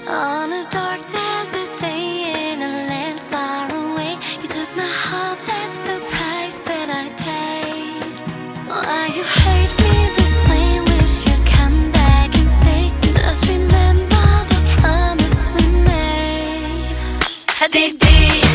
On a dark desert day in a land far away, you took my heart, that's the price that I paid. Why you hurt me this way, wish you'd come back and stay. Just remember the promise we made. حبيبي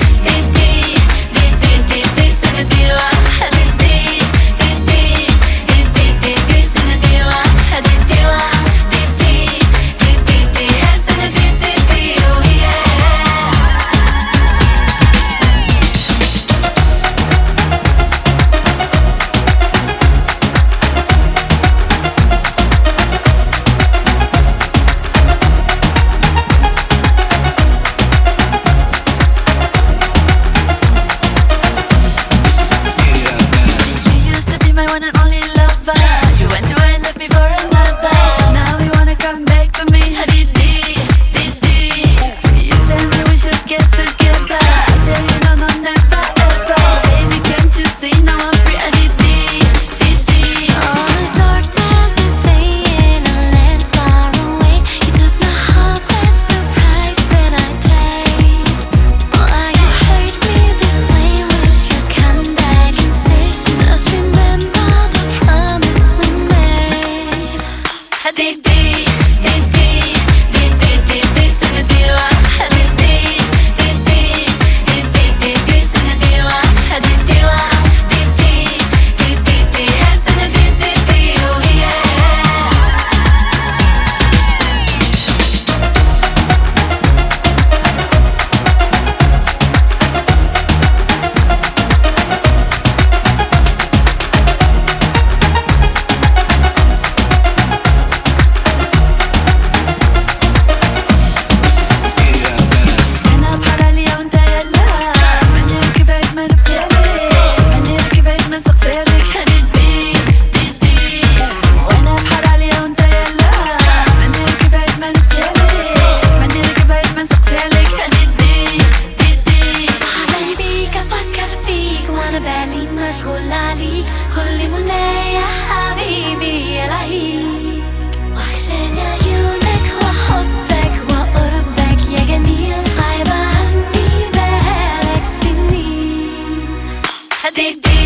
بالي مشغول عليك كل منى يا حبيبي ألاقيك وحشاني عيونك وحبك وقربك يا جميل غايبة عني بقالك سنين.